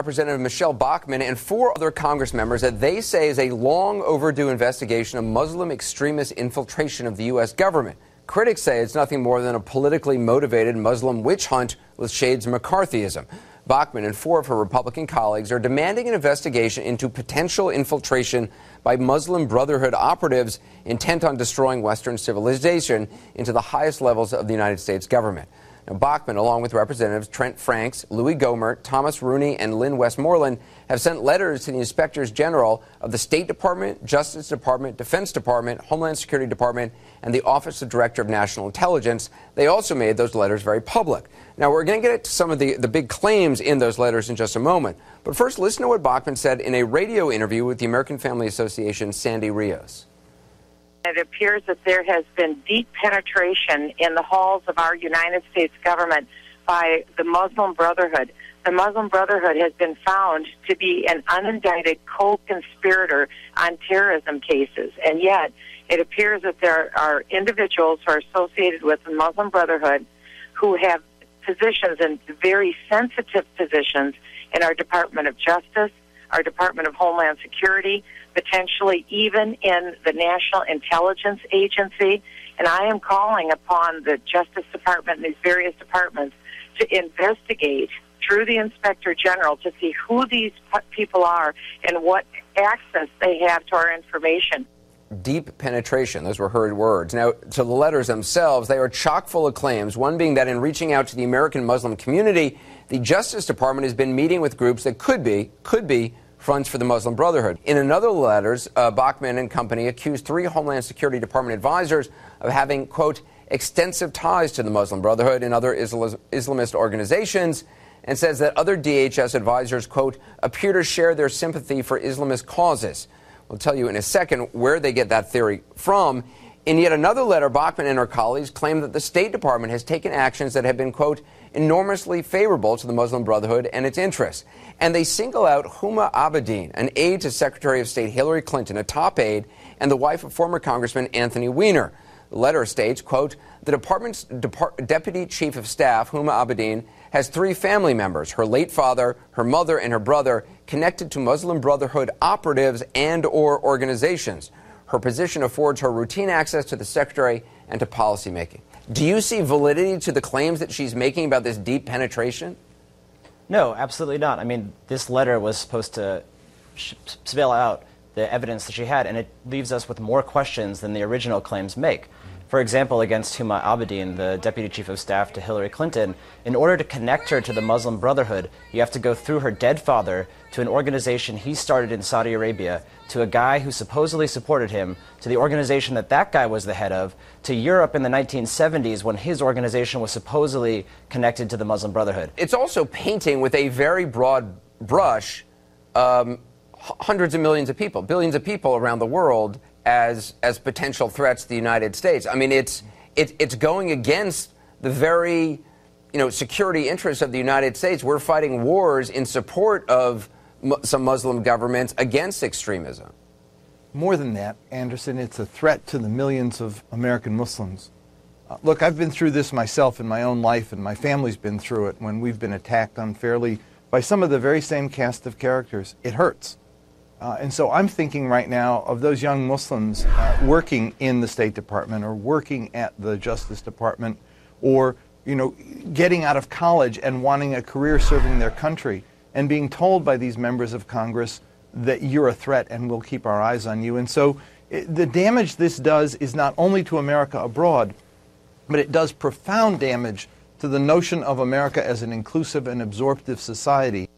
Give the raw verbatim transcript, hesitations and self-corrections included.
Representative Michelle Bachmann and four other Congress members that they say is a long overdue investigation of Muslim extremist infiltration of the U S government. Critics say it's nothing more than a politically motivated Muslim witch hunt with shades of McCarthyism. Bachmann and four of her Republican colleagues are demanding an investigation into potential infiltration by Muslim Brotherhood operatives intent on destroying Western civilization into the highest levels of the United States government. Now, Bachmann, along with Representatives Trent Franks, Louis Gohmert, Thomas Rooney, and Lynn Westmoreland, have sent letters to the Inspectors General of the State Department, Justice Department, Defense Department, Homeland Security Department, and the Office of Director of National Intelligence. They also made those letters very public. Now, we're going to get into some of the, the big claims in those letters in just a moment. But first, listen to what Bachmann said in a radio interview with the American Family Association's Sandy Rios. It appears that there has been deep penetration in the halls of our United States government by the Muslim Brotherhood. The Muslim Brotherhood has been found to be an unindicted co-conspirator on terrorism cases, and yet it appears that there are individuals who are associated with the Muslim Brotherhood who have positions and very sensitive positions in our Department of Justice, our Department of Homeland Security, potentially even in the National Intelligence Agency. And I am calling upon the Justice Department and these various departments to investigate through the Inspector General to see who these people are and what access they have to our information. Deep penetration, those were her words. Now, to the letters themselves, they are chock full of claims, one being that in reaching out to the American Muslim community, the Justice Department has been meeting with groups that could be, could be, fronts for the Muslim Brotherhood. In another letters, uh, Bachmann and company accused three Homeland Security Department advisors of having, quote, extensive ties to the Muslim Brotherhood and other Islam- Islamist organizations, and says that other D H S advisors, quote, appear to share their sympathy for Islamist causes. We'll tell you in a second where they get that theory from. In yet another letter, Bachmann and her colleagues claim that the State Department has taken actions that have been, quote, enormously favorable to the Muslim Brotherhood and its interests. And they single out Huma Abedin, an aide to Secretary of State Hillary Clinton, a top aide, and the wife of former Congressman Anthony Weiner. The letter states, quote, the department's Depart- Deputy Chief of Staff, Huma Abedin, has three family members, her late father, her mother, and her brother, connected to Muslim Brotherhood operatives and or organizations. Her position affords her routine access to the Secretary and to policymaking. Do you see validity to the claims that she's making about this deep penetration? No, absolutely not. I mean, this letter was supposed to sh- spell out the evidence that she had, and it leaves us with more questions than the original claims make. For example, against Huma Abedin, the Deputy Chief of Staff to Hillary Clinton, in order to connect her to the Muslim Brotherhood, you have to go through her dead father to an organization he started in Saudi Arabia, to a guy who supposedly supported him, to the organization that that guy was the head of, to Europe in the nineteen seventies when his organization was supposedly connected to the Muslim Brotherhood. It's also painting with a very broad brush um, hundreds of millions of people, billions of people around the world as as potential threats to the United States. I mean, it's it, it's going against the very, you know, security interests of the United States. We're fighting wars in support of mu- some Muslim governments against extremism. More than that, Anderson, it's a threat to the millions of American Muslims. Uh, look, I've been through this myself in my own life, and my family's been through it when we've been attacked unfairly by some of the very same cast of characters. It hurts. Uh, and so I'm thinking right now of those young Muslims uh, working in the State Department or working at the Justice Department or, you know, getting out of college and wanting a career serving their country and being told by these members of Congress that you're a threat and we'll keep our eyes on you. And so it, the damage this does is not only to America abroad, but it does profound damage to the notion of America as an inclusive and absorptive society.